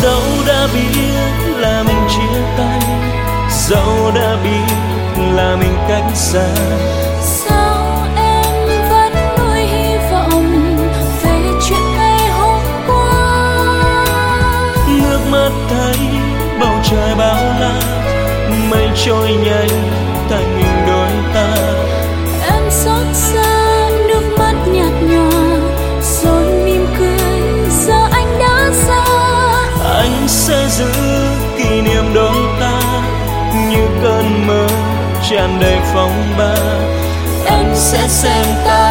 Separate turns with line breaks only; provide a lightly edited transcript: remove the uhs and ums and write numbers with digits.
Dẫu đã biết là mình chia tay, dẫu đã biết là mình cách xa,
sao em vẫn nuôi hy vọng về chuyện ngày hôm qua?
nước mắt thấy bầu trời bao la, mây trôi nhanh thành hình đôi ta.
Em xót xa nước mắt nhạt nhòa, rồi mỉm cười giờ anh đã xa.
Anh sẽ giữ kỷ niệm đôi ta như cơn mơ tràn đầy phong ba. Anh sẽ xem ta